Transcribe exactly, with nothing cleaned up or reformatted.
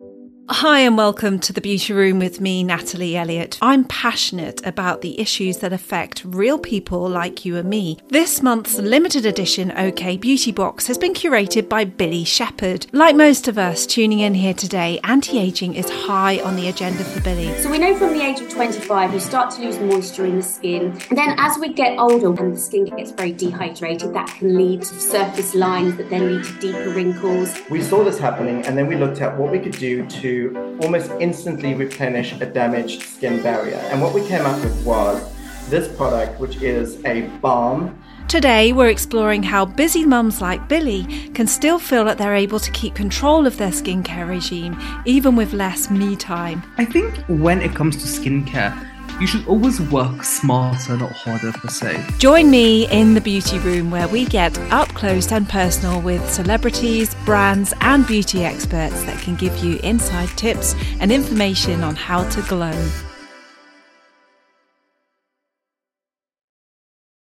Hi and welcome to The Beauty Room with me, Natalie Elliott. I'm passionate about the issues that affect real people like you and me. This month's limited edition OK Beauty Box has been curated by Billy Shepherd. Like most of us tuning in here today, anti-aging is high on the agenda for Billy. So we know from the age of twenty-five you start to lose moisture in the skin, and then as we get older and the skin gets very dehydrated, that can lead to surface lines that then lead to deeper wrinkles. We saw this happening and then we looked at what we could do to almost instantly replenish a damaged skin barrier. And what we came up with was this product, which is a balm. Today, we're exploring how busy mums like Billy can still feel that they're able to keep control of their skincare regime, even with less me time. I think when it comes to skincare, you should always work smarter, not harder per se. Join me in the beauty room where we get up close and personal with celebrities, brands and beauty experts that can give you inside tips and information on how to glow.